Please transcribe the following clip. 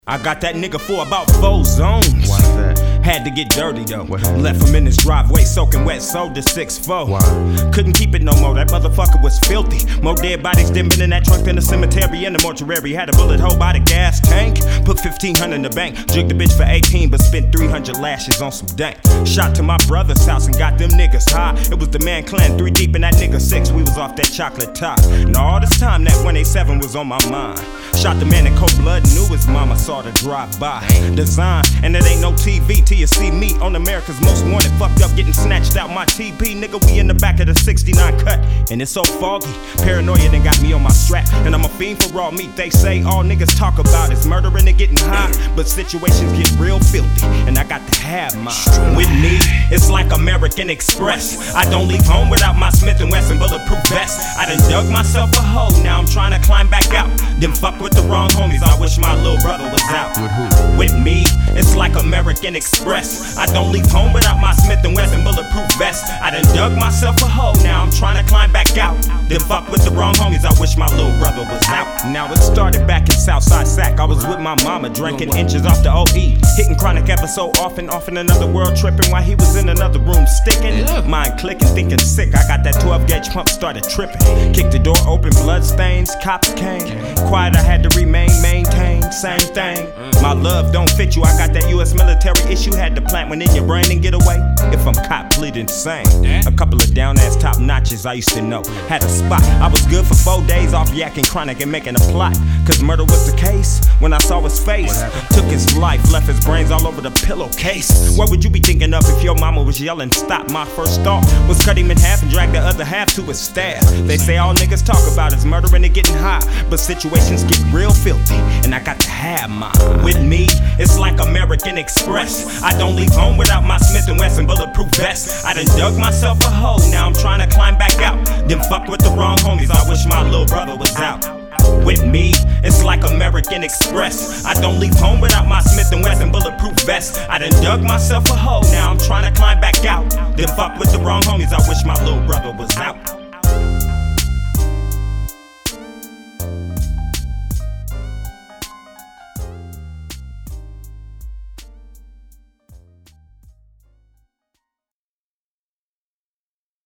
I got that nigga for about 4 zones. Why's that? Had to get dirty though. What happened? Left him in his driveway soaking wet, sold to 6'4". Why? Couldn't keep it no more, that motherfucker was filthy. More dead bodies than been in that trunk than the cemetery and the mortuary. Had a bullet hole by the gas tank. Put 1,500 in the bank. Jugged the bitch for 18, but spent 300 lashes on some dank. Shot to my brother's house and got them niggas high. It was the Man Clan, 3 deep in that nigga 6. We was off that chocolate top. And all this time that 187 was on my mind. Shot the man in cold blood, knew his mama saw the drive-by. Design, and it ain't no TV till you see me on America's Most Wanted. Fucked up, getting snatched out my TP. Nigga, we in the back of the 69 cut, and it's so foggy. Paranoia done got me on my strap, and I'm a fiend for raw meat. They say all niggas talk about is murdering and getting high, but situations get real filthy, and I got to have mine. With me, it's like American Express. I don't leave home without my Smith & Wesson bulletproof vest. I done dug myself a hole, now I'm trying to climb back out. Then fuck with the wrong homies, I wish my little brother was out. With who? With me, it's like American Express. I don't leave home without my Smith & Wesson bulletproof vest. I done dug myself a hole, now I'm trying to climb back out. Then fuck with the wrong homies, I wish my little brother was out. Now it started back in Southside Sac. I was with my mama, drinking inches off the OE. Hitting chronic episode off in another world, tripping while he was in another room sticking. Mind clicking, thinking sick. I got that 12 gauge pump, started tripping. Kicked the door open, blood stains, cops came. Quiet, I had to remain, maintain, same thing. My love don't fit you, I got that US military issue. Had to plant one in your brain and get away if I'm caught bleed insane. A couple of down ass top notches I used to know. Had a spot, I was good for 4 days off yakking chronic and making a plot. Cause murder was the case when I saw his face. Took his life, left his brains all over the pillowcase. What would you be thinking of if your mama was yelling stop? My first thought was cut him in half and drag the other half to his staff. They say all niggas talk about is murdering and getting high, but situations get real filthy, and I got to have mine. With me, it's like American Express. I don't leave home without my Smith & Wesson bulletproof vest. I done dug myself a hole, now I'm trying to climb back out. Then fuck with the wrong homies, I wish my little brother was out. With me, it's like American Express. I don't leave home without my Smith & Wesson bulletproof vest. I done dug myself a hole, now I'm trying to climb back out. Then fuck with the wrong homies, I wish my little brother was out.